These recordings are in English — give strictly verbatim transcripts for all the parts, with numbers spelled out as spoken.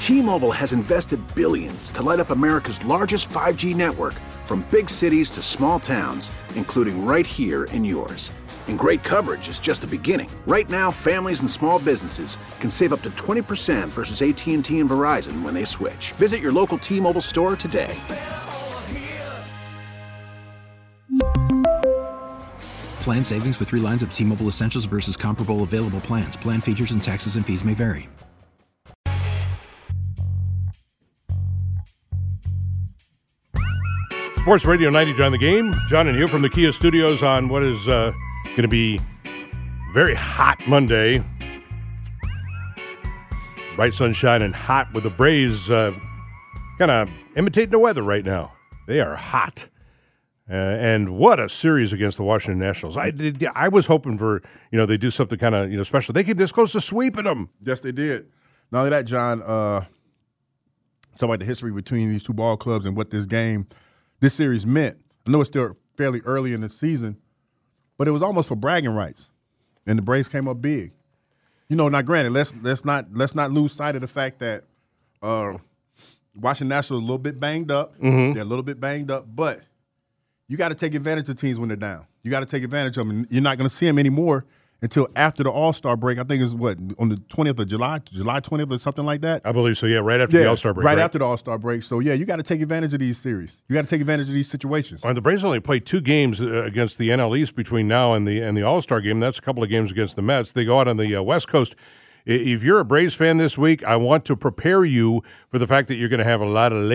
T-Mobile has invested billions to light up America's largest five G network, from big cities to small towns, including right here in yours. And great coverage is just the beginning. Right now, families and small businesses can save up to twenty percent versus A T and T and Verizon when they switch. Visit your local T-Mobile store today. Plan savings with three lines of T-Mobile Essentials versus comparable available plans. Plan features and taxes and fees may vary. Sports Radio ninety during the game. John and Hugh from the Kia Studios on what is uh, going to be very hot Monday. Bright sunshine and hot with the Braves uh, kind of imitating the weather right now. They are hot. Uh, and what a series against the Washington Nationals. I did, I was hoping for, you know, they do something kind of, you know, special. They came this close to sweeping them. Yes, they did. Not only that, John, uh, talk about the history between these two ball clubs and what this game, this series meant. I know it's still fairly early in the season, but it was almost for bragging rights. And the Braves came up big. You know, now granted, let's let's not let's not lose sight of the fact that uh, Washington Nationals are a little bit banged up. Mm-hmm. They're a little bit banged up, but you got to take advantage of teams when they're down. You got to take advantage of them. You're not going to see them anymore until after the All-Star break. I think it's what, on the twentieth of July, July twentieth or something like that? I believe so, yeah, right after yeah, the All-Star break. Right, right after the All-Star break. So, yeah, you got to take advantage of these series. You got to take advantage of these situations. Well, the Braves only played two games uh, against the N L East between now and the and the All-Star game. That's a couple of games against the Mets. They go out on the uh, West Coast. If you're a Braves fan this week, I want to prepare you for the fact that you're going to have a lot of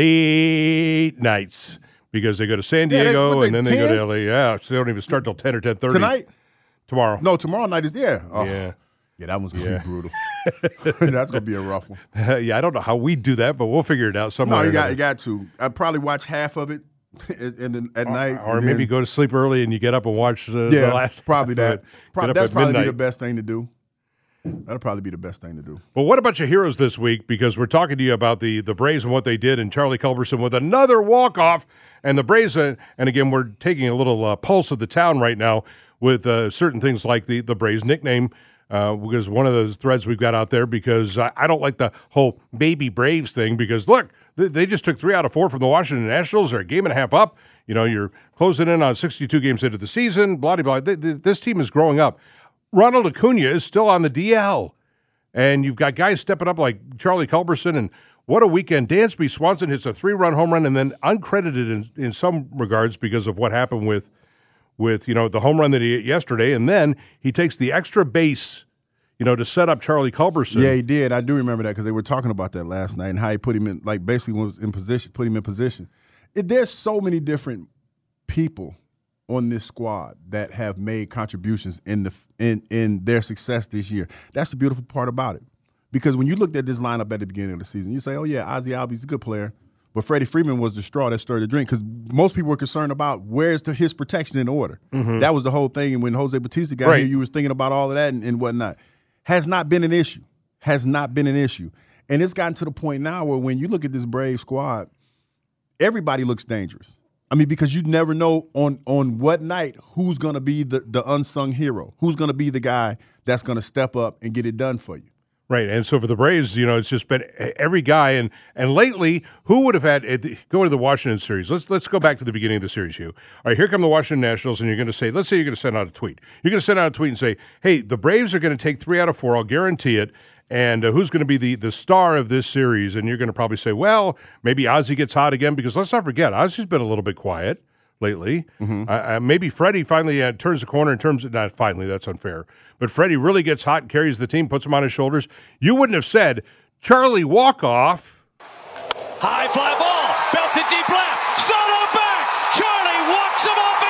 late nights. Because they go to San Diego, yeah, they, and then ten? They go to L A. Yeah, so they don't even start till ten or ten thirty. Tonight? Tomorrow. No, tomorrow night is there. Oh. Yeah. Yeah, that one's going to yeah. be brutal. That's going to be a rough one. yeah, I don't know how we do that, but we'll figure it out somewhere. No, you got, you got to. I'd probably watch half of it in, in, at or, night. Or maybe then, go to sleep early and you get up and watch uh, yeah, the last. probably that. Pro- that's probably midnight. be the best thing to do. That'll probably be the best thing to do. Well, what about your heroes this week? Because we're talking to you about the, the Braves and what they did, and Charlie Culberson with another walk-off. And the Braves, uh, and again, we're taking a little uh, pulse of the town right now with uh, certain things like the, the Braves nickname, uh, because one of the threads we've got out there, because I, I don't like the whole baby Braves thing, because, look, they, they just took three out of four from the Washington Nationals. They're a game and a half up. You know, you're closing in on sixty-two games into the season, blah, blah, blah. This team is growing up. Ronald Acuna is still on the D L, and you've got guys stepping up like Charlie Culberson, and what a weekend. Dansby Swanson hits a three-run home run, and then uncredited in, in some regards because of what happened with, with you know, the home run that he hit yesterday, and then he takes the extra base, you know, to set up Charlie Culberson. Yeah, he did. I do remember that because they were talking about that last night and how he put him in, like basically was in position, put him in position. It, there's so many different people on this squad that have made contributions in the in in their success this year. That's the beautiful part about it. Because when you looked at this lineup at the beginning of the season, you say, oh, yeah, Ozzie Albies a good player. But Freddie Freeman was the straw that stirred the drink because most people were concerned about where's the, his protection in order. Mm-hmm. That was the whole thing. And when Jose Bautista got right. here, you was thinking about all of that and, and whatnot. Has not been an issue. Has not been an issue. And it's gotten to the point now where when you look at this Brave squad, everybody looks dangerous. I mean, because you never know on on what night who's going to be the, the unsung hero, who's going to be the guy that's going to step up and get it done for you. Right, and so for the Braves, you know, it's just been every guy, and and lately, who would have had go to the Washington series? Let's let's go back to the beginning of the series, Hugh. All right, here come the Washington Nationals, and you're going to say, let's say you're going to send out a tweet. You're going to send out a tweet and say, hey, the Braves are going to take three out of four. I'll guarantee it. And uh, who's going to be the, the star of this series? And you're going to probably say, well, maybe Ozzie gets hot again, because let's not forget, Ozzie's been a little bit quiet lately. Mm-hmm. Uh, uh, maybe Freddie finally uh, turns the corner in terms of, not finally, that's unfair, but Freddie really gets hot and carries the team, puts him on his shoulders. You wouldn't have said, Charlie walk-off. High fly ball, belted deep left, Soto back, Charlie walks him off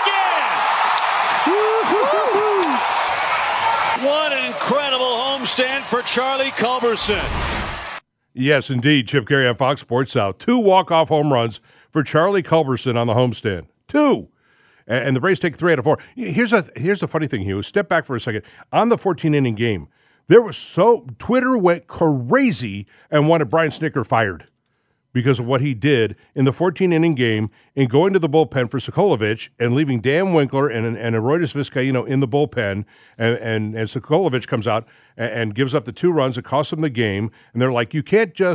again. What an incredible homestand for Charlie Culberson. Yes, indeed, Chip Carey on Fox Sports South. Two walk-off home runs for Charlie Culberson on the homestand. Two. And the Braves take three out of four. Here's a here's the funny thing, Hugh. Step back for a second. On the fourteen-inning game, there was so – Twitter went crazy and wanted Brian Snitker fired because of what he did in the fourteen-inning game in going to the bullpen for Sokolovich and leaving Dan Winkler and, and Aroldis Vizcaíno in the bullpen, and, and, and Sokolovich comes out and, and gives up the two runs that cost him the game, and they're like, you can't just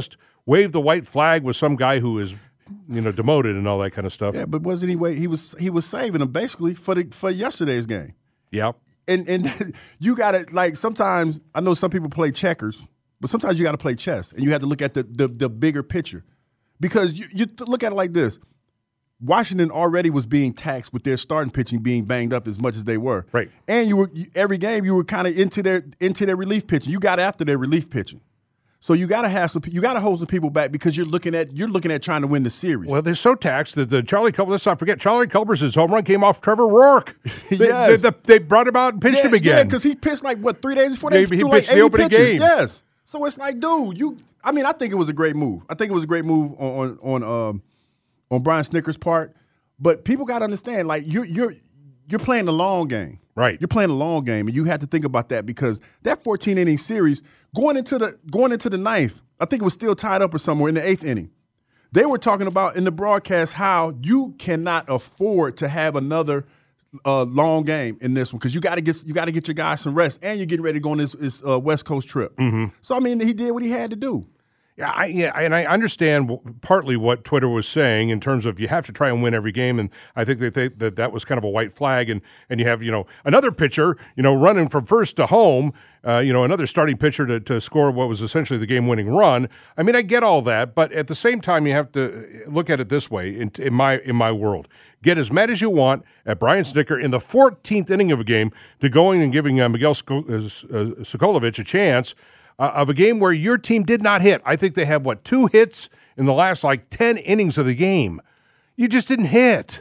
wave the white flag with some guy who is, you know, demoted and all that kind of stuff. Yeah, but wasn't he? Wait, he was he was saving them basically for the for yesterday's game. Yeah, and and you got to like sometimes I know some people play checkers, but sometimes you got to play chess, and you have to look at the the, the bigger picture, because you, you look at it like this. Washington already was being taxed with their starting pitching being banged up as much as they were. Right. And you were every game you were kind of into their into their relief pitching. You got after their relief pitching. So you got to have some you got to hold some people back because you're looking at you're looking at trying to win the series. Well, they're so taxed that the Charlie Culber, let's not forget, Charlie Culber's home run came off Trevor Rourke. They, yes. they, they, they brought him out and pitched yeah, him again. Yeah, because he pitched like what three days before they he threw pitched like the opening pitches. game. Yes. So it's like, dude, you. I mean, I think it was a great move. I think it was a great move on on on, um, on Brian Snitker's part. But people got to understand, like you're you're you're playing the long game, right? You're playing the long game, and you have to think about that because that fourteen inning series going into the going into the ninth, I think it was still tied up or somewhere in the eighth inning. They were talking about in the broadcast how you cannot afford to have another uh, long game in this one because you got to get you got to get your guys some rest, and you're getting ready to go on this, this uh, West Coast trip. Mm-hmm. So I mean, he did what he had to do. Yeah, I, yeah, and I understand w- partly what Twitter was saying in terms of you have to try and win every game, and I think that they, that that was kind of a white flag, and, and you have you know another pitcher you know running from first to home, uh, you know another starting pitcher to, to score what was essentially the game-winning run. I mean, I get all that, but at the same time, you have to look at it this way in, in my in my world: get as mad as you want at Brian Snitker in the fourteenth inning of a game to going and giving uh, Miguel Sko- uh, Sokolovich a chance. Uh, of a game where your team did not hit. I think they had, what, two hits in the last, like, ten innings of the game. You just didn't hit.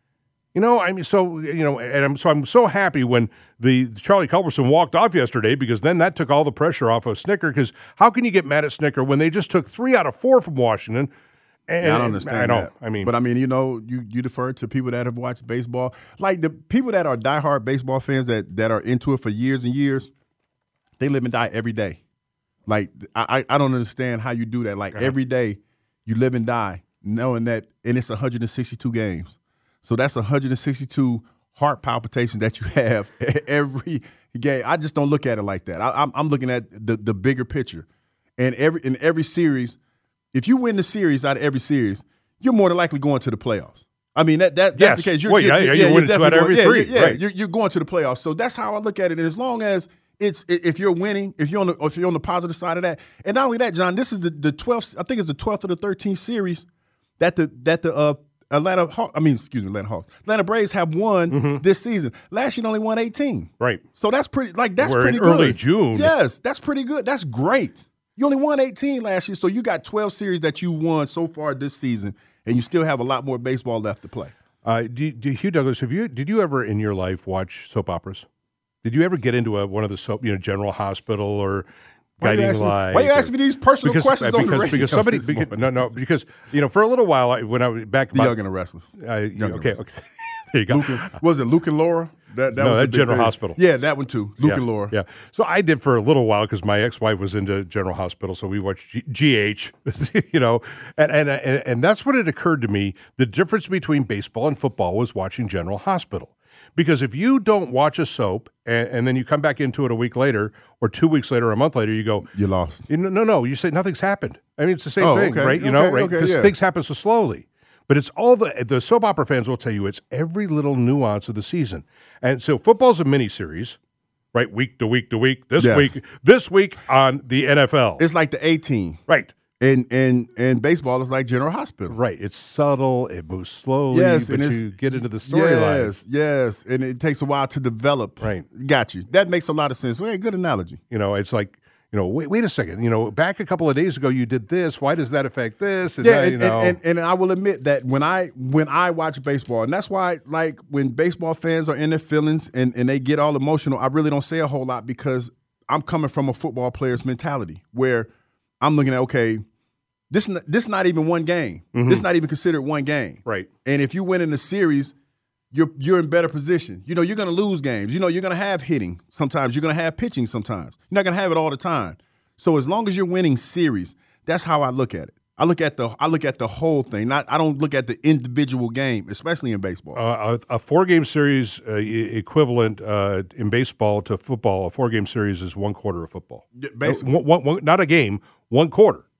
You know, I mean, so, you know, and I'm so I'm so happy when the Charlie Culberson walked off yesterday because then that took all the pressure off of Snitker because how can you get mad at Snitker when they just took three out of four from Washington? And, yeah, I don't understand I know. that. I mean, but I mean, you know, you you defer to people that have watched baseball. Like the people that are diehard baseball fans that, that are into it for years and years, they live and die every day. Like, I, I don't understand how you do that. Like, every day you live and die knowing that, and it's one hundred sixty-two games. So that's one hundred sixty-two heart palpitations that you have every game. I just don't look at it like that. I, I'm, I'm looking at the, the bigger picture. And every in every series, if you win the series out of every series, you're more than likely going to the playoffs. I mean, that, that that's yes. the case. You're, well, you're, yeah, you're, yeah, you're winning two out of every going, three. Yeah, yeah, right. you're, you're going to the playoffs. So that's how I look at it. And as long as It's if you're winning, if you're on the if you're on the positive side of that, and not only that, John, this is the, the twelfth. I think it's the twelfth or the thirteenth series that the that the uh, Atlanta Haw- I mean, excuse me, Atlanta Hawks, Atlanta Braves have won mm-hmm. this season. Last year, they only won eighteen. Right. So that's pretty. Like that's We're pretty in good. Early June. Yes, that's pretty good. That's great. You only won eighteen last year, so you got twelve series that you won so far this season, and you still have a lot more baseball left to play. Uh, do, do, Hugh Douglas, have you did you ever in your life watch soap operas? Did you ever get into a, one of the soap, you know, General Hospital or Guiding Light? Why are you asking me these personal because, questions because, on the radio? Because somebody, because, no, no, because you know, for a little while, I, when I was back, the Young and the Restless. Uh, Young okay, and okay, there you go. Luke and, was it Luke and Laura? That, that no, was that General thing. Hospital. Yeah, that one too. Luke yeah, and Laura. Yeah. So I did for a little while because my ex-wife was into General Hospital, so we watched G- GH, you know, and, and and and that's when it occurred to me the difference between baseball and football was watching General Hospital. Because if you don't watch a soap and, and then you come back into it a week later or two weeks later or a month later, you go, you're lost. You know, no, no, you say nothing's happened. I mean, it's the same oh, thing, okay. right? You okay, know, right? Because okay, yeah. things happen so slowly. But it's all the the soap opera fans will tell you it's every little nuance of the season. And so football's a mini series, right? Week to week to week. This yes. week, this week on the N F L. It's like the A-team. Right. And and and baseball is like General Hospital. Right. It's subtle. It moves slowly. Yes, but and you get into the storyline. Yes, yes. And it takes a while to develop. Right. Got you. That makes a lot of sense. Well, good analogy. You know, it's like, you know, wait, wait a second. You know, back a couple of days ago, you did this. Why does that affect this? And yeah, now, and, you know. and, and, and I will admit that when I when I watch baseball, and that's why, like, when baseball fans are in their feelings and, and they get all emotional, I really don't say a whole lot because I'm coming from a football player's mentality where I'm looking at, okay, this this is not even one game. Mm-hmm. This is not even considered one game. Right. And if you win in the series, you're you're in better position. You know, you're going to lose games. You know, you're going to have hitting sometimes. You're going to have pitching sometimes. You're not going to have it all the time. So as long as you're winning series, that's how I look at it. I look at the I look at the whole thing. Not I don't look at the individual game, especially in baseball. Uh, a, a four-game series uh, equivalent uh, in baseball to football. A four-game series is one quarter of football. Yeah, basically, uh, one, one, one, not a game, one quarter.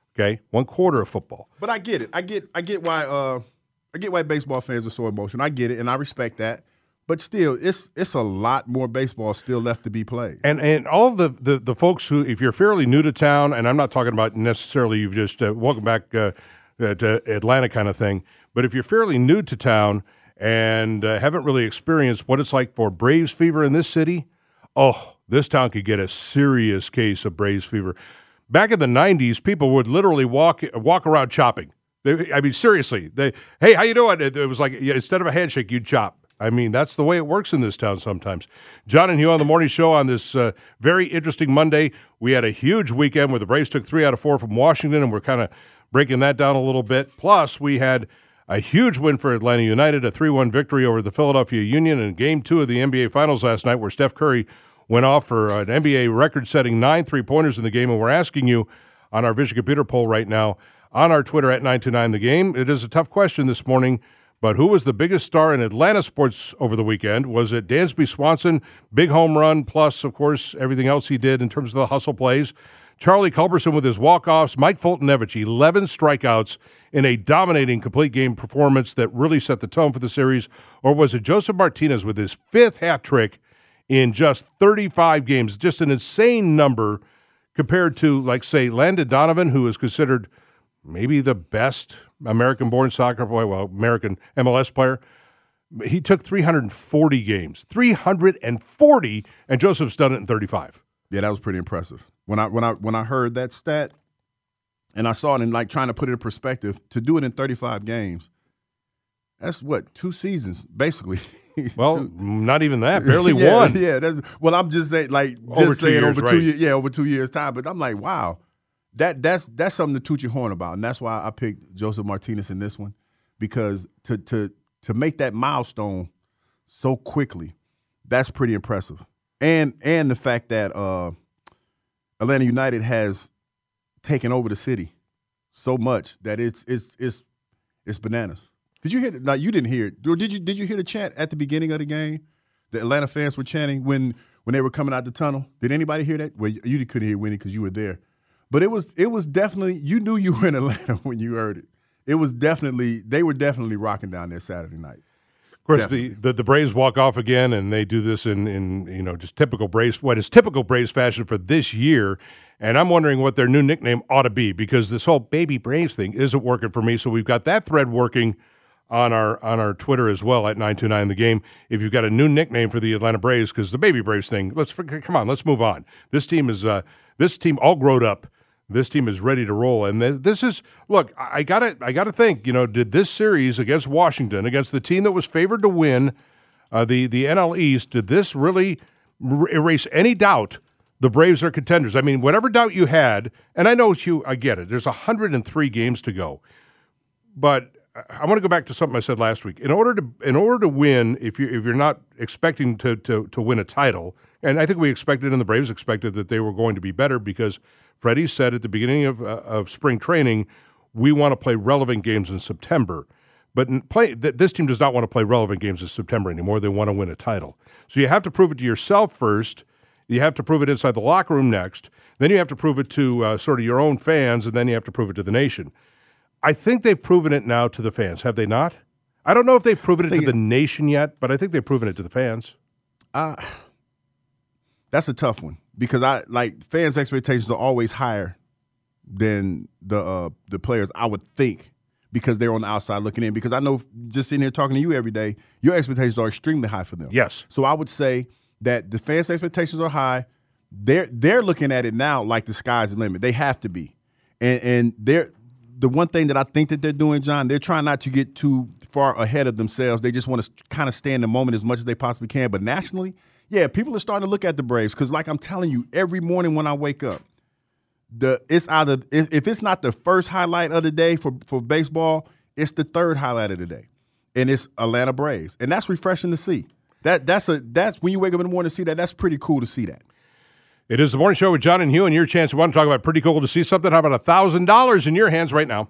Okay, one quarter of football. But I get it. I get. I get why. Uh, I get why baseball fans are so emotional. I get it, and I respect that. But still, it's it's a lot more baseball still left to be played. And and all the, the, the folks who, if you're fairly new to town, and I'm not talking about necessarily you've just uh, welcome back uh, uh, to Atlanta kind of thing, but if you're fairly new to town and uh, haven't really experienced what it's like for Braves fever in this city, oh, this town could get a serious case of Braves fever. Back in the nineties, people would literally walk walk around chopping. They, I mean, seriously. They, hey, how you doing? It, it was like instead of a handshake, you'd chop. I mean, that's the way it works in this town sometimes. John and Hugh on the morning show on this uh, very interesting Monday. We had a huge weekend where the Braves took three out of four from Washington, and we're kind of breaking that down a little bit. Plus, we had a huge win for Atlanta United, a three one victory over the Philadelphia Union in Game two of the N B A Finals last night where Steph Curry went off for an N B A record-setting nine three-pointers in the game, and we're asking you on our Vision Computer poll right now on our Twitter at nine two nine the game. It is a tough question this morning. But who was the biggest star in Atlanta sports over the weekend? Was it Dansby Swanson, big home run, plus, of course, everything else he did in terms of the hustle plays? Charlie Culberson with his walk-offs, Mike Foltynewicz, eleven strikeouts in a dominating complete game performance that really set the tone for the series? Or was it Joseph Martinez with his fifth hat trick in just thirty-five games? Just an insane number compared to, like, say, Landon Donovan, who is considered maybe the best American-born soccer player, well, American M L S player. He took three hundred forty games, three hundred forty, and Joseph's done it in thirty-five. Yeah, that was pretty impressive. When I when I when I heard that stat, and I saw it and like trying to put it in perspective, to do it in thirty-five games, that's what two seasons basically. Well, two. Not even that, barely yeah, one. Yeah, that's, well, I'm just saying, like just over saying years, over right. two years, yeah, over two years time. But I'm like, wow. That that's that's something to toot your horn about, and that's why I picked Joseph Martinez in this one, because to to to make that milestone so quickly, that's pretty impressive. And and the fact that uh, Atlanta United has taken over the city so much that it's it's it's it's bananas. Did you hear? No, you didn't hear it. Or did you? Did you hear the chant at the beginning of the game? The Atlanta fans were chanting when when they were coming out the tunnel. Did anybody hear that? Well, you couldn't hear Winnie because you were there. But it was it was definitely, you knew you were in Atlanta when you heard it. It was definitely, they were definitely rocking down there Saturday night. Of course, the, the the Braves walk off again, and they do this in, in you know just typical Braves, what is typical Braves fashion for this year. And I'm wondering what their new nickname ought to be, because this whole Baby Braves thing isn't working for me. So we've got that thread working on our on our Twitter as well at nine two nine the game. If you've got a new nickname for the Atlanta Braves, because the Baby Braves thing, let's come on, let's move on. This team is uh, this team all grown up. This team is ready to roll, and this is look. I gotta, I gotta think. You know, did this series against Washington, against the team that was favored to win uh, the the N L East, did this really r- erase any doubt the Braves are contenders? I mean, whatever doubt you had, and I know you, I get it. There's one hundred three games to go, but I want to go back to something I said last week. In order to, in order to win, if you if you're not expecting to to to win a title, and I think we expected, and the Braves expected that they were going to be better because Freddie said at the beginning of uh, of spring training, we want to play relevant games in September. But in play, th- this team does not want to play relevant games in September anymore. They want to win a title. So you have to prove it to yourself first. You have to prove it inside the locker room next. Then you have to prove it to uh, sort of your own fans, and then you have to prove it to the nation. I think they've proven it now to the fans, have they not? I don't know if they've proven it to the nation yet, but I think they've proven it to the fans. Uh, that's a tough one, because I like fans' expectations are always higher than the uh, the players, I would think, because they're on the outside looking in. Because I know, just sitting here talking to you every day, your expectations are extremely high for them. Yes. So I would say that the fans' expectations are high. They're they're looking at it now like the sky's the limit. They have to be, and and they're. The one thing that I think that they're doing, John, they're trying not to get too far ahead of themselves. They just want to kind of stay in the moment as much as they possibly can. But nationally, yeah, people are starting to look at the Braves because, like I'm telling you, every morning when I wake up, the it's either if it's not the first highlight of the day for, for baseball, it's the third highlight of the day, and it's Atlanta Braves, and that's refreshing to see. That that's a that's when you wake up in the morning to see that. That's pretty cool to see that. It is the morning show with John and Hugh, and your chance to want to talk about pretty cool to see something. How about one thousand dollars in your hands right now?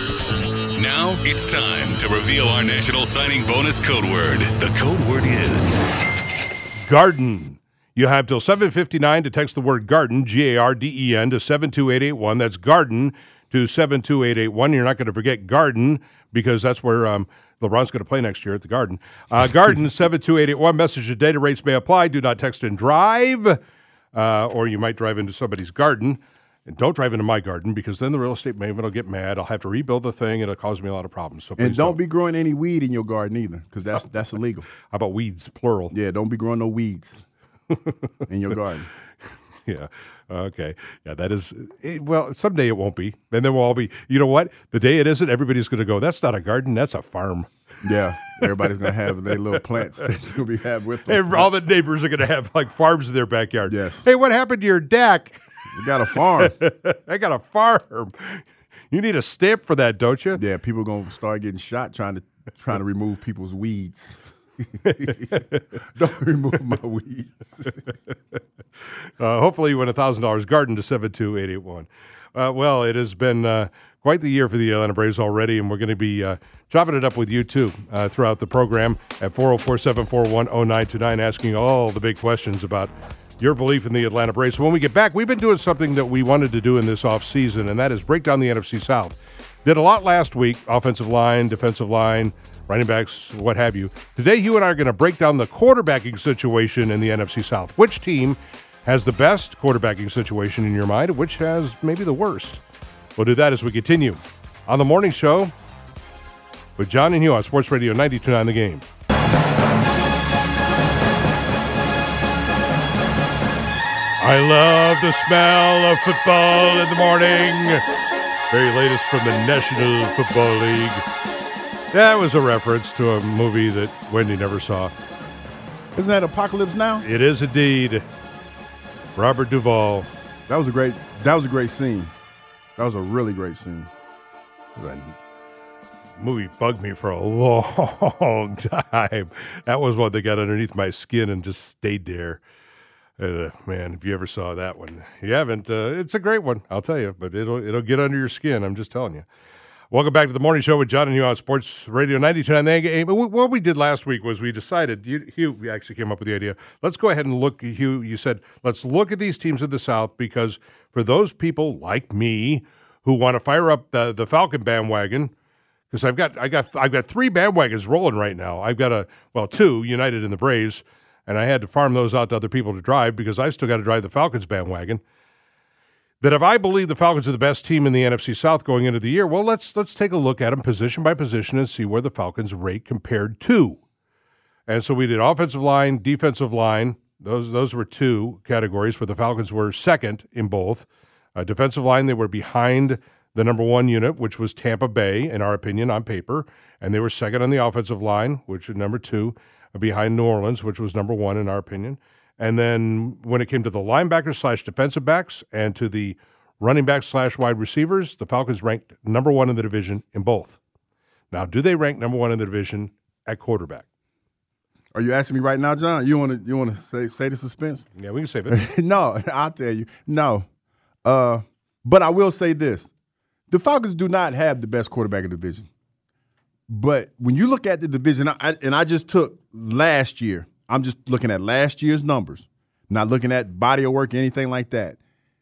Now it's time to reveal our national signing bonus code word. The code word is Garden. You have till seven fifty-nine to text the word garden, G A R D E N, to seven two eight eight one. That's garden to seven two eight eight one. You're not going to forget Garden because that's where um, LeBron's going to play next year at the Garden. Uh, Garden, seven two eight eight one. Message and data rates may apply. Do not text and drive, uh, or you might drive into somebody's garden. And don't drive into my garden because then the real estate agent will get mad. I'll have to rebuild the thing, and it'll cause me a lot of problems. So and don't, don't be growing any weed in your garden either because that's, that's illegal. How about weeds, plural? Yeah, don't be growing no weeds in your garden. Yeah. Okay. Yeah, that is, it, well, someday it won't be. And then we'll all be, you know what? The day it isn't, everybody's going to go, that's not a garden, that's a farm. Yeah. Everybody's going to have their little plants that they'll be have with them. And all the neighbors are going to have like farms in their backyard. Yes. Hey, what happened to your deck? You got a farm. I got a farm. You need a stamp for that, don't you? Yeah, people are going to start getting shot trying to trying to remove people's weeds. Don't remove my weeds. uh, hopefully you win one thousand dollars. Garden to seven two eight eight one. Uh, well, it has been uh, quite the year for the Atlanta Braves already, and we're going to be uh, chopping it up with you, too, uh, throughout the program at four oh four, seven four one, oh nine two nine, asking all the big questions about your belief in the Atlanta Braves. So when we get back, we've been doing something that we wanted to do in this offseason, and that is break down the N F C South. Did a lot last week, offensive line, defensive line, running backs, what have you. Today, you and I are going to break down the quarterbacking situation in the N F C South. Which team has the best quarterbacking situation in your mind, and which has maybe the worst? We'll do that as we continue on the morning show with John and Hugh on Sports Radio ninety-two point nine The Game. I love the smell of football in the morning. Very latest from the National Football League. That was a reference to a movie that Wendy never saw. Isn't that Apocalypse Now? It is indeed. Robert Duvall. That was a great. That was a great scene. That was a really great scene. That movie bugged me for a long time. That was one that got underneath my skin and just stayed there. Uh, man, if you ever saw that one, you haven't. Uh, it's a great one, I'll tell you. But it'll it'll get under your skin. I'm just telling you. Welcome back to the morning show with John and Hugh on Sports Radio ninety-two point nine The Game. What we did last week was we decided. You, Hugh actually came up with the idea. Let's go ahead and look. Hugh, you said let's look at these teams of the South because for those people like me who want to fire up the the Falcon bandwagon, because I've got I got I've got three bandwagons rolling right now. I've got a well two United and the Braves. And I had to farm those out to other people to drive because I still got to drive the Falcons bandwagon. That if I believe the Falcons are the best team in the N F C South going into the year, well, let's let's take a look at them position by position and see where the Falcons rate compared to. And so we did offensive line, defensive line. Those those were two categories where the Falcons were second in both. Uh, defensive line, they were behind the number one unit, which was Tampa Bay, in our opinion, on paper. And they were second on the offensive line, which was number two, behind New Orleans, which was number one in our opinion. And then when it came to the linebackers slash defensive backs and to the running backs slash wide receivers, the Falcons ranked number one in the division in both. Now, do they rank number one in the division at quarterback? Are you asking me right now, John? You want to you want to say, say the suspense? Yeah, we can save it. No, I'll tell you. No. Uh, but I will say this. The Falcons do not have the best quarterback in the division. But when you look at the division, I, and I just took last year, I'm just looking at last year's numbers, not looking at body of work or anything like that.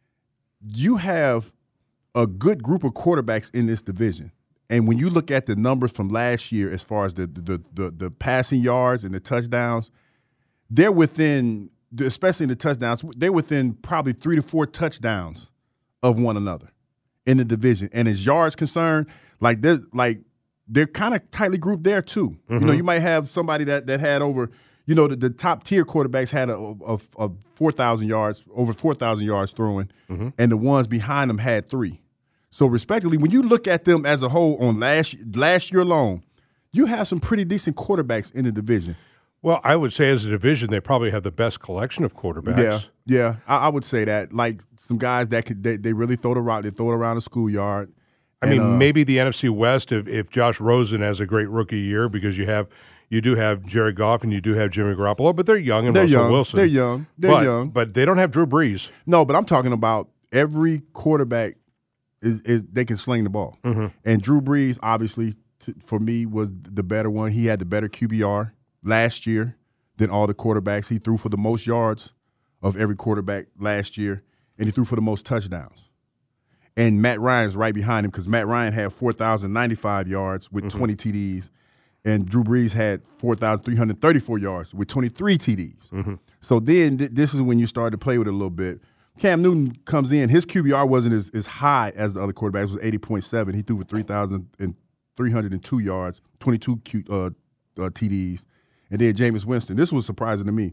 You have a good group of quarterbacks in this division. And when you look at the numbers from last year as far as the the the, the passing yards and the touchdowns, they're within, especially in the touchdowns, they're within probably three to four touchdowns of one another in the division. And as yards concerned, like they're like they're kind of tightly grouped there too. Mm-hmm. You know, you might have somebody that that had over, you know, the, the top tier quarterbacks had a, a, a four thousand yards, over four thousand yards throwing, mm-hmm. and the ones behind them had three. So respectively, when you look at them as a whole on last last year alone, you have some pretty decent quarterbacks in the division. Well, I would say as a division, they probably have the best collection of quarterbacks. Yeah, yeah, I, I would say that. Like some guys that could, they, they really throw the rock, they throw it around the schoolyard. I and, mean, uh, maybe the N F C West if, if Josh Rosen has a great rookie year because you have you do have Jared Goff and you do have Jimmy Garoppolo, but they're young and they're Russell young. Wilson. They're young. They're but, young. But they don't have Drew Brees. No, but I'm talking about every quarterback is, is they can sling the ball. Mm-hmm. And Drew Brees, obviously, t- for me, was the better one. He had the better Q B R last year than all the quarterbacks. He threw for the most yards of every quarterback last year, and he threw for the most touchdowns. And Matt Ryan's right behind him because Matt Ryan had four thousand ninety-five yards with mm-hmm. twenty T Ds, and Drew Brees had four thousand three hundred thirty-four yards with twenty-three T Ds. Mm-hmm. So then th- this is when you start to play with it a little bit. Cam Newton comes in. His Q B R wasn't as, as high as the other quarterbacks. It was eighty point seven. He threw for three thousand three hundred two yards, twenty-two Q, uh, uh, T Ds. And then Jameis Winston. This was surprising to me.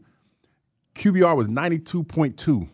Q B R was ninety-two point two.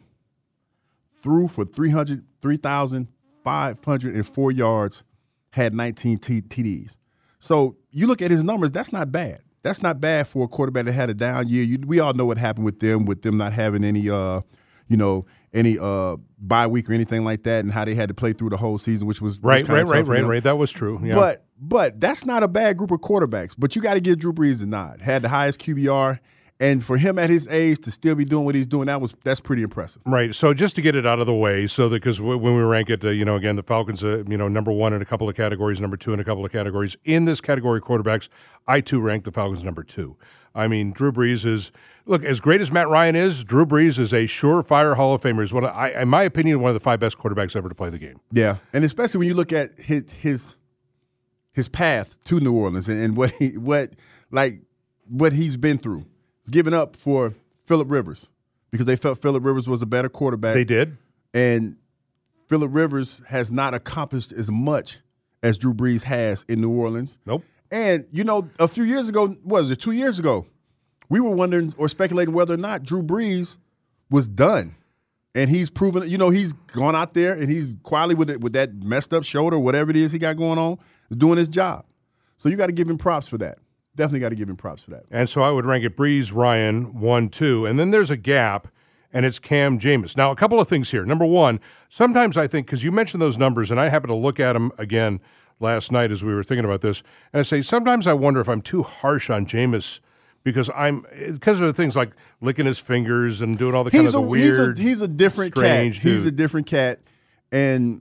Threw for three thousand five hundred four yards, had nineteen T- TDs. So you look at his numbers, that's not bad. That's not bad for a quarterback that had a down year. You, we all know what happened with them, with them not having any, uh, you know, any uh, bye week or anything like that, and how they had to play through the whole season, which was right, was right, right, right, right. That was true. Yeah. But but that's not a bad group of quarterbacks. But you got to give Drew Brees a nod. Had the highest Q B R. And for him at his age to still be doing what he's doing, that was that's pretty impressive. Right. So just to get it out of the way, so that because when we rank it, uh, you know, again, the Falcons, uh, you know, number one in a couple of categories, number two in a couple of categories. In this category, quarterbacks, I too rank the Falcons number two. I mean, Drew Brees is look as great as Matt Ryan is. Drew Brees is a surefire Hall of Famer. Is one, of, I, in my opinion, one of the five best quarterbacks ever to play the game. Yeah, and especially when you look at his his, his path to New Orleans and, and what he what like what he's been through. Giving up for Phillip Rivers because they felt Phillip Rivers was a better quarterback. They did. And Phillip Rivers has not accomplished as much as Drew Brees has in New Orleans. Nope. And, you know, a few years ago, what was it, two years ago, we were wondering or speculating whether or not Drew Brees was done. And he's proven, you know, he's gone out there and he's quietly with it, with that messed up shoulder, whatever it is he got going on, doing his job. So you got to give him props for that. Definitely got to give him props for that. And so I would rank it Brees, Ryan, one, two. And then there's a gap, and it's Cam Jameis. Now, a couple of things here. Number one, sometimes I think, because you mentioned those numbers, and I happened to look at them again last night as we were thinking about this, and I say, sometimes I wonder if I'm too harsh on Jameis because I'm because of the things like licking his fingers and doing all the kind he's of the a, weird, he's a, he's a different strange cat. dude. He's a different cat, and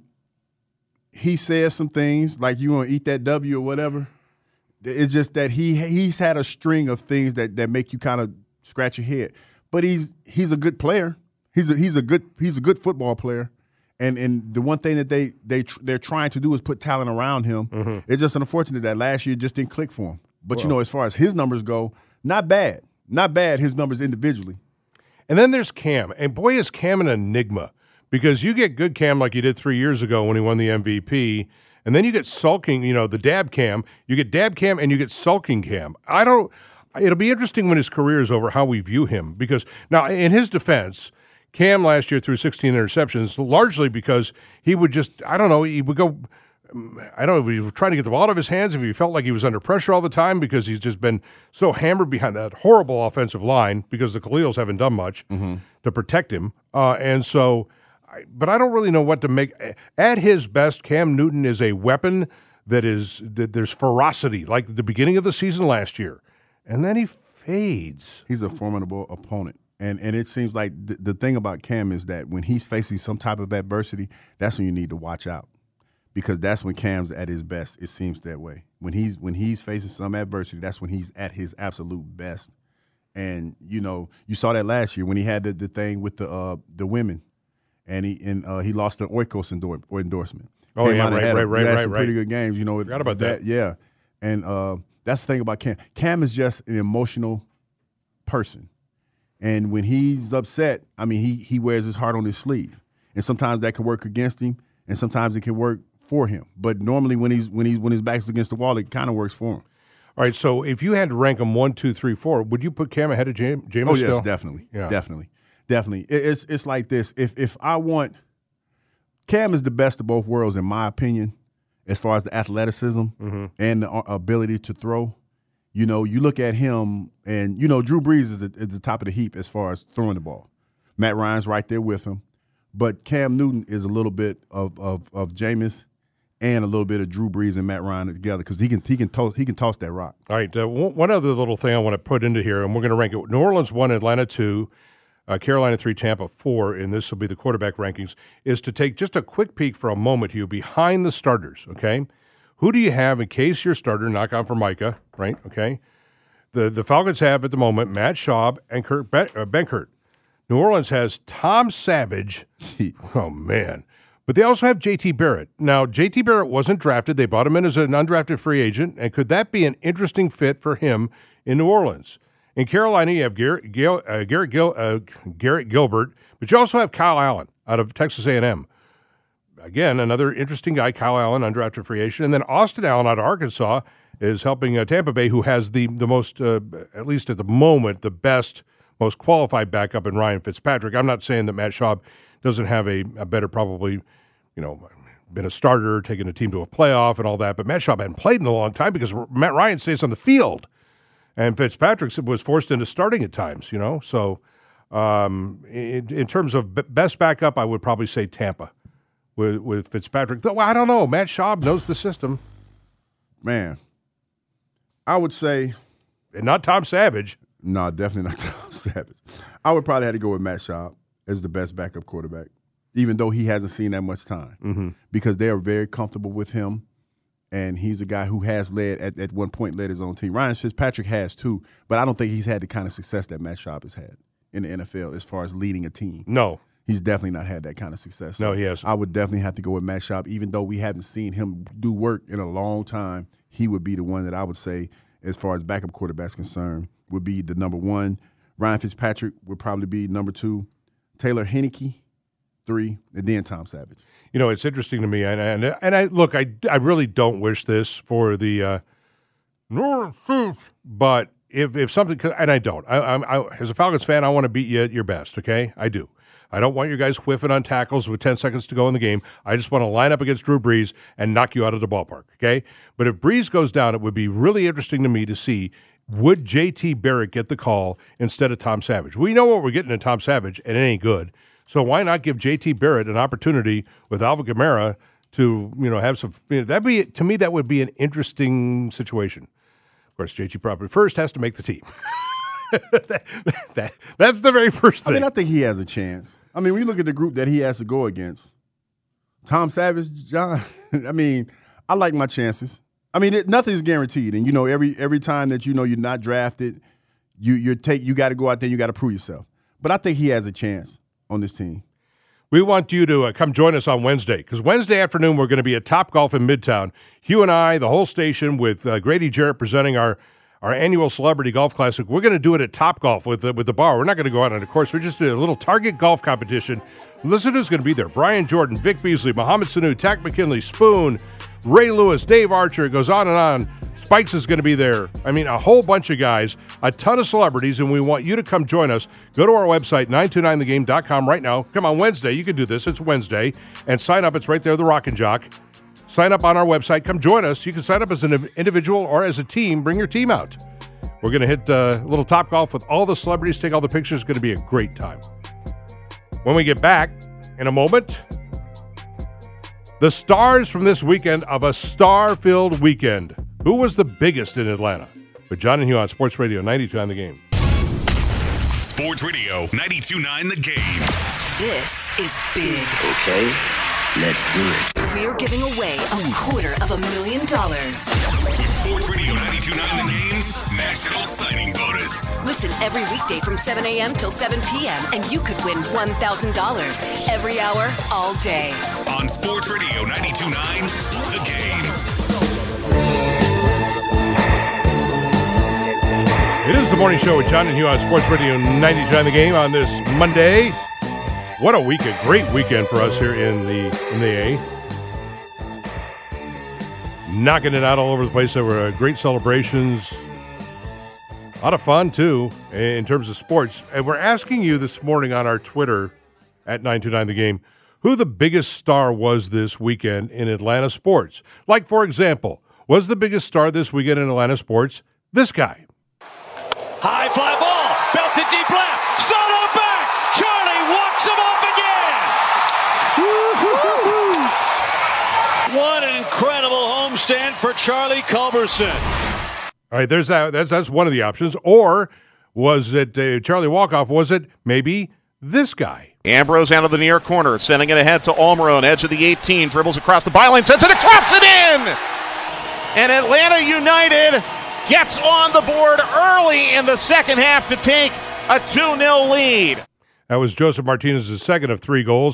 he says some things like you want to eat that W or whatever. It's just that he he's had a string of things that, that make you kind of scratch your head. But he's he's a good player. He's a, he's a good he's a good football player. And and the one thing that they they tr- they're trying to do is put talent around him. Mm-hmm. It's just unfortunate that last year just didn't click for him. But well, you know, as far as his numbers go, not bad, not bad. His numbers individually. And then there's Cam, and boy is Cam an enigma because you get good Cam like you did three years ago when he won the M V P. And then you get sulking, you know, the dab cam. You get dab cam and you get sulking cam. I don't – it'll be interesting when his career is over how we view him because – now, in his defense, Cam last year threw sixteen interceptions largely because he would just – I don't know, he would go – I don't know if he was trying to get the ball out of his hands, if he felt like he was under pressure all the time because he's just been so hammered behind that horrible offensive line because the Khalils haven't done much mm-hmm. to protect him. Uh, and so – But I don't really know what to make. At his best, Cam Newton is a weapon that is that there's ferocity, like the beginning of the season last year, and then he fades. He's a formidable opponent, and and it seems like th- the thing about Cam is that when he's facing some type of adversity, that's when you need to watch out, because that's when Cam's at his best. It seems that way. When he's when he's facing some adversity, that's when he's at his absolute best. And you know, you saw that last year when he had the, the thing with the uh, the women. And he and uh, he lost the Oikos endor- endorsement. Oh, Came yeah, out and right, had right, a, right, had right, some right. pretty good games. You know, Forgot about that. Yeah, and uh, that's the thing about Cam. Cam is just an emotional person, and when he's upset, I mean, he he wears his heart on his sleeve, and sometimes that can work against him, and sometimes it can work for him. But normally, when he's when he's when his back's against the wall, it kind of works for him. All right, so if you had to rank them one, two, three, four, would you put Cam ahead of Jam- Jameis? Oh yes, still? definitely, yeah. definitely, definitely. It, it's it's like this. If if I want. Cam is the best of both worlds, in my opinion, as far as the athleticism mm-hmm. and the ability to throw. You know, you look at him, and, you know, Drew Brees is at the top of the heap as far as throwing the ball. Matt Ryan's right there with him. But Cam Newton is a little bit of of, of Jameis and a little bit of Drew Brees and Matt Ryan together because he can he can toss he can toss that rock. All right, uh, one other little thing I want to put into here, and we're going to rank it. New Orleans one, Atlanta two. Uh, Carolina three, Tampa four, and this will be the quarterback rankings, is to take just a quick peek for a moment, Hugh, behind the starters, okay? Who do you have in case your starter, knock on for Micah, right, okay? The the Falcons have at the moment Matt Schaub and Kurt Be- uh, Benkert. New Orleans has Tom Savage, oh, man, But they also have J T Barrett. Now, J T Barrett wasn't drafted. They brought him in as an undrafted free agent. And could that be an interesting fit for him in New Orleans? In Carolina, you have Garrett, Gil, uh, Garrett, Gil, uh, Garrett Gilbert, but you also have Kyle Allen out of Texas A and M. Again, another interesting guy, Kyle Allen, undrafted free agent. And then Austin Allen out of Arkansas is helping uh, Tampa Bay, who has the, the most, uh, at least at the moment, the best, most qualified backup in Ryan Fitzpatrick. I'm not saying that Matt Schaub doesn't have a, a better, probably, you know, been a starter, taking a team to a playoff and all that, but Matt Schaub hadn't played in a long time because Matt Ryan stays on the field. And Fitzpatrick was forced into starting at times, you know. So um, in, in terms of b- best backup, I would probably say Tampa with, with Fitzpatrick. Though I don't know. Matt Schaub knows the system. Man, I would say. And not Tom Savage. No, definitely not Tom Savage. I would probably have to go with Matt Schaub as the best backup quarterback, even though he hasn't seen that much time, mm-hmm. because they are very comfortable with him, and he's a guy who has led, at, at one point, led his own team. Ryan Fitzpatrick has too, but I don't think he's had the kind of success that Matt Schaub has had in the N F L as far as leading a team. No. He's definitely not had that kind of success. No, So he hasn't. I would definitely have to go with Matt Schaub, even though we haven't seen him do work in a long time. He would be the one that I would say, as far as backup quarterback's concerned, would be the number one. Ryan Fitzpatrick would probably be number two. Taylor Heinicke, three, and then Tom Savage. You know, it's interesting to me, and and, and I look, I, I really don't wish this for the uh, North, but if if something, and I don't, I, I, I as a Falcons fan, I want to beat you at your best. Okay, I do. I don't want you guys whiffing on tackles with ten seconds to go in the game. I just want to line up against Drew Brees and knock you out of the ballpark. Okay, but if Brees goes down, it would be really interesting to me to see. Would J T Barrett get the call instead of Tom Savage? We know what we're getting in Tom Savage, and it ain't good. So why not give J T Barrett an opportunity with Alvin Kamara to, you know, have some you know, – that'd be, to me, that would be an interesting situation. Of course, J T probably first has to make the team. that, that, that's the very first thing. I mean, I think he has a chance. I mean, when you look at the group that he has to go against, Tom Savage, John, I mean, I like my chances. I mean, it, nothing's guaranteed, and you know, every every time that you know you're not drafted, you you take you got to go out there, you got to prove yourself. But I think he has a chance on this team. We want you to uh, come join us on Wednesday, because Wednesday afternoon we're going to be at Top Golf in Midtown. Hugh and I, the whole station, with uh, Grady Jarrett presenting our our annual Celebrity Golf Classic. We're going to do it at Top Golf with the, with the bar. We're not going to go out on a course. We're just doing a little Target golf competition. Listen who's going to be there: Brian Jordan, Vic Beasley, Mohamed Sanu, Tack McKinley, Spoon, Ray Lewis, Dave Archer. It goes on and on. Spikes is going to be there. I mean, a whole bunch of guys, a ton of celebrities, and we want you to come join us. Go to our website, nine two nine the game dot com right now. Come on, Wednesday. You can do this. It's Wednesday. And sign up. It's right there, the Rockin' Jock. Sign up on our website. Come join us. You can sign up as an individual or as a team. Bring your team out. We're going to hit uh, a little Top Golf with all the celebrities, take all the pictures. It's going to be a great time. When we get back in a moment, the stars from this weekend of a star-filled weekend. Who was the biggest in Atlanta? With John and Hugh on Sports Radio ninety-two on the Game. Sports Radio ninety-two point nine The Game. This is big. Okay, let's do it. We're giving away a quarter of a million dollars. It's Sports Radio ninety-two point nine The Game's National Signing Bonus. Listen every weekday from seven a.m. till seven p.m. and you could win one thousand dollars every hour, all day. On Sports Radio ninety-two point nine The Game. It is the morning show with John and Hugh on Sports Radio ninety-two point nine The Game on this Monday. What a week, a great weekend for us here in the in the A. Knocking it out all over the place. There were uh, great celebrations. A lot of fun, too, in terms of sports. And we're asking you this morning on our Twitter, at nine two nine The Game, who the biggest star was this weekend in Atlanta sports. Like, for example, was the biggest star this weekend in Atlanta sports this guy? High fly ball, belted deep left, Soto back, Charlie walks him off again. What an incredible homestand for Charlie Culberson. All right, there's that. That's that's one of the options. Or was it uh, Charlie Walkoff? Was it maybe this guy? Ambrose out of the near corner, sending it ahead to Almiron, edge of the eighteen, dribbles across the byline, sends it across it in! And Atlanta United gets on the board early in the second half to take a two nil lead. That was Joseph Martinez's second of three goals.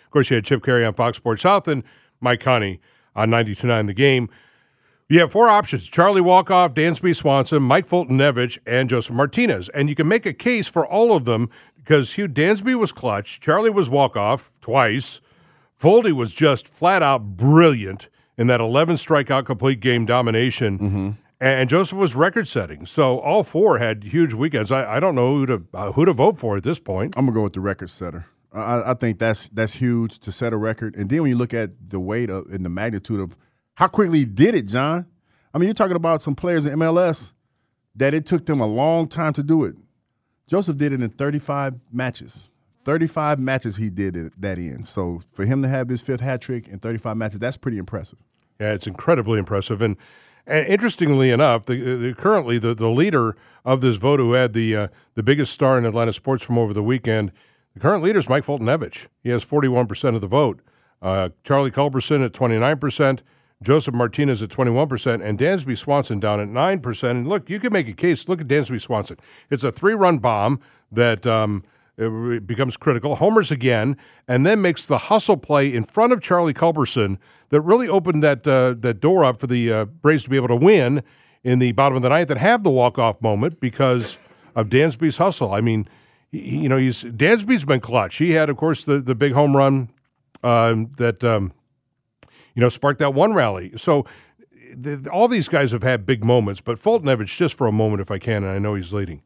Of course, you had Chip Carey on Fox Sports South and Mike Connie on ninety-two point nine The Game. You have four options: Charlie Walkoff, Dansby Swanson, Mike Fulton-Nevich, and Joseph Martinez. And you can make a case for all of them because Hugh Dansby was clutch, Charlie was walk-off twice, Foldy was just flat-out brilliant in that eleven strikeout complete game domination, mm-hmm. and Joseph was record-setting. So all four had huge weekends. I, I don't know who to uh, who to vote for at this point. I'm going to go with the record setter. I, I think that's that's huge to set a record. And then when you look at the weight of, and the magnitude of how quickly he did it, John. I mean, you're talking about some players in M L S that it took them a long time to do it. Joseph did it in thirty-five matches. thirty-five matches he did it, that in. So for him to have his fifth hat trick in thirty-five matches, that's pretty impressive. Yeah, it's incredibly impressive. And, and interestingly enough, the, the, currently the, the leader of this vote who had the uh, the biggest star in Atlanta sports from over the weekend, the current leader is Mike Fulton-Nevich. He has forty-one percent of the vote. Uh, Charlie Culberson at twenty-nine percent. Joseph Martinez at twenty-one percent, and Dansby Swanson down at nine percent. And look, you can make a case. Look at Dansby Swanson. It's a three-run bomb that um, it becomes critical, homers again, and then makes the hustle play in front of Charlie Culberson that really opened that uh, that door up for the uh, Braves to be able to win in the bottom of the ninth and have the walk-off moment because of Dansby's hustle. I mean, he, you know, he's Dansby's been clutch. He had, of course, the, the big home run uh, that um, – you know, sparked that one rally. So the, all these guys have had big moments, but Fulton-Nevich, just for a moment, if I can, and I know he's leading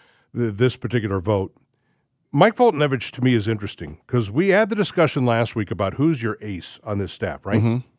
this particular vote. Mike Fulton-Nevich, to me, is interesting because we had the discussion last week about who's your ace on this staff, right? Mm-hmm.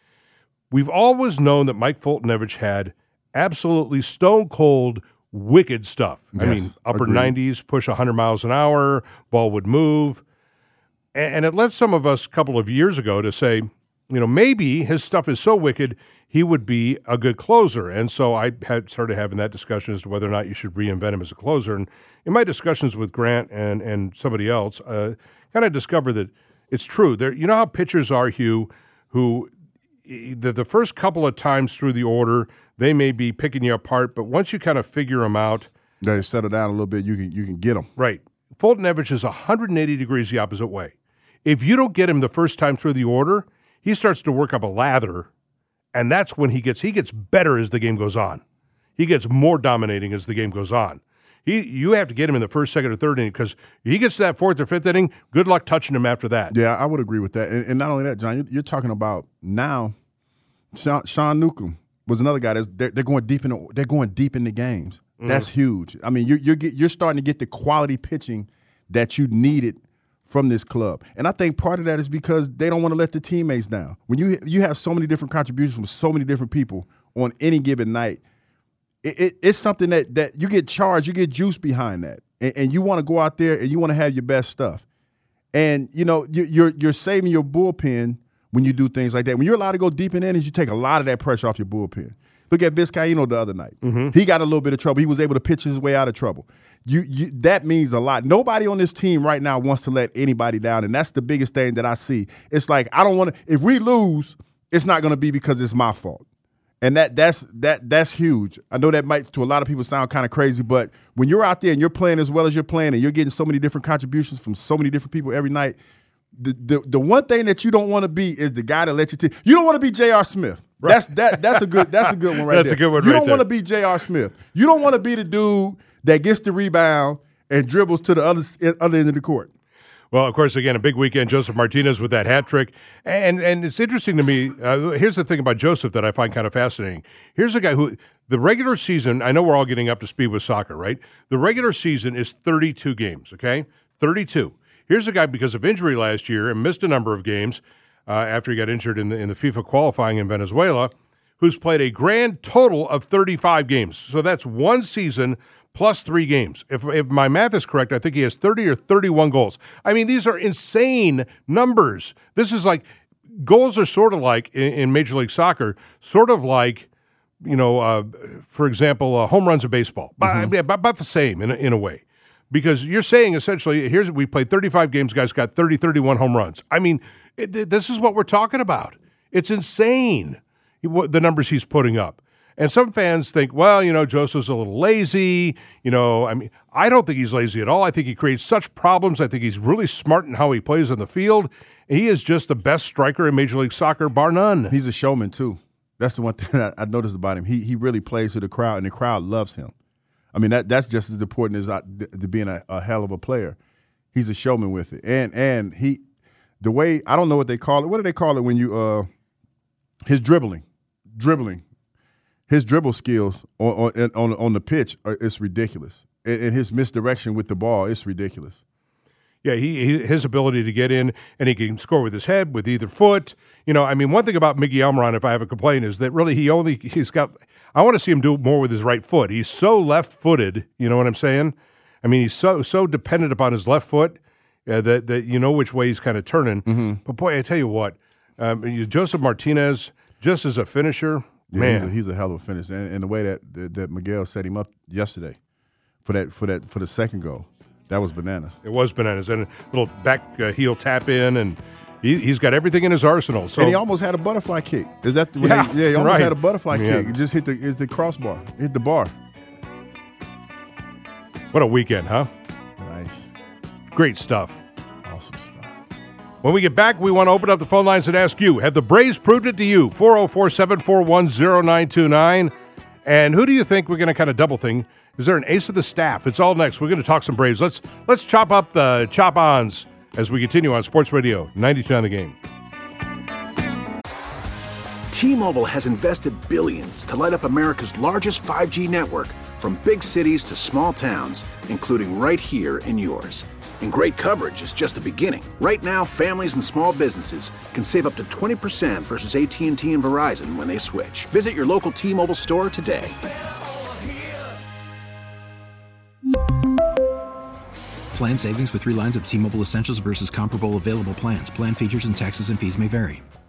We've always known that Mike Fulton-Nevich had absolutely stone-cold, wicked stuff. Yes, I mean, upper agreed. nineties, push one hundred miles an hour, ball would move. And, and it led some of us a couple of years ago to say, you know, maybe his stuff is so wicked he would be a good closer. And so I had started having that discussion as to whether or not you should reinvent him as a closer. And in my discussions with Grant and, and somebody else, uh, kind of discovered that it's true. There, you know how pitchers are, Hugh, who the, the first couple of times through the order, they may be picking you apart, but once you kind of figure them out. They settle down a little bit, you can you can get them. Right. Fulton-Nevich is one hundred eighty degrees the opposite way. If you don't get him the first time through the order, he starts to work up a lather, and that's when he gets he gets better as the game goes on. He gets more dominating as the game goes on. He you have to get him in the first, second, or third inning because he gets to that fourth or fifth inning, good luck touching him after that. Yeah, I would agree with that. And, and not only that, John, you're, you're talking about now. Sean, Sean Newcomb was another guy that's they're, they're going deep in the, they're going deep in the games. Mm. That's huge. I mean, you're you're, get, you're starting to get the quality pitching that you needed from this club. And I think part of that is because they don't want to let the teammates down. When you you have so many different contributions from so many different people on any given night, it, it, it's something that that you get charged, you get juice behind that. And, and you want to go out there and you want to have your best stuff. And, you know, you, you're you're saving your bullpen when you do things like that. When you're allowed to go deep in innings, you take a lot of that pressure off your bullpen. Look at Vizcaíno the other night. Mm-hmm. He got a little bit of trouble. He was able to pitch his way out of trouble. You, you, that means a lot. Nobody on this team right now wants to let anybody down, and that's the biggest thing that I see. It's like I don't want to. If we lose, it's not going to be because it's my fault, and that that's that that's huge. I know that might to a lot of people sound kind of crazy, but when you're out there and you're playing as well as you're playing, and you're getting so many different contributions from so many different people every night, the the, the one thing that you don't want to be is the guy that lets you. T- you don't want to be J R. Smith. Right. That's that. That's a good. That's a good one right that's there. That's a good one. You right don't want to be J R. Smith. You don't want to be the dude that gets the rebound and dribbles to the other other end of the court. Well, of course, again, a big weekend. Joseph Martinez with that hat trick, and and it's interesting to me. Uh, here's the thing about Joseph that I find kind of fascinating. Here's a guy who the regular season. I know we're all getting up to speed with soccer, right? The regular season is thirty-two games. Okay, thirty-two. Here's a guy because of injury last year and missed a number of games. Uh, after he got injured in the in the FIFA qualifying in Venezuela, who's played a grand total of thirty-five games. So that's one season plus three games. If if my math is correct, I think he has thirty or thirty-one goals. I mean, these are insane numbers. This is like goals are sort of like in, in Major League Soccer, sort of like, you know, uh, for example, uh, home runs of baseball. Mm-hmm. About, about the same in a, in a way. Because you're saying essentially, here's we played thirty-five games, guys got thirty, thirty-one home runs. I mean, it, this is what we're talking about. It's insane, the numbers he's putting up. And some fans think, well, you know, Joseph's a little lazy. You know, I mean, I don't think he's lazy at all. I think he creates such problems. I think he's really smart in how he plays on the field. he is just the best striker in Major League Soccer, bar none. He's a showman, too. That's the one thing I, I noticed about him. He he really plays to the crowd, and the crowd loves him. I mean, that that's just as important as I, to being a, a hell of a player. He's a showman with it. And and he the way I don't know what they call it. What do they call it when you uh his dribbling. Dribbling. His dribble skills on on on, on the pitch are it's ridiculous. And, and his misdirection with the ball, it's ridiculous. Yeah, he, he his ability to get in, and he can score with his head, with either foot. You know, I mean, one thing about Miggy Almiron, if I have a complaint, is that really he only he's got. I want to see him do more with his right foot. He's so left-footed. You know what I'm saying? I mean, he's so so dependent upon his left foot uh, that that you know which way he's kind of turning. Mm-hmm. But boy, I tell you what, um, Joseph Martinez, just as a finisher, yeah, man, he's a, he's a hell of a finisher. And, and the way that, that that Miguel set him up yesterday for that for that for the second goal. That was bananas. It was bananas. And a little back uh, heel tap in, and he, he's got everything in his arsenal. So and he almost had a butterfly kick. Is that the, yeah, he, yeah, he almost right. had a butterfly yeah. kick. It just hit the hit the crossbar, hit the bar. What a weekend, huh? Nice. Great stuff. Awesome stuff. When we get back, we want to open up the phone lines and ask you, have the Braves proved it to you? four oh four, seven four one, oh nine two nine. And who do you think we're going to kind of double thing? Is there an ace of the staff? It's all next. We're going to talk some Braves. Let's let's chop up the chop-ons as we continue on Sports Radio ninety-two on The Game. T-Mobile has invested billions to light up America's largest five G network, from big cities to small towns, including right here in yours. And great coverage is just the beginning. Right now, families and small businesses can save up to twenty percent versus A T and T and Verizon when they switch. Visit your local T-Mobile store today. Plan savings with three lines of T-Mobile Essentials versus comparable available plans. Plan features and taxes and fees may vary.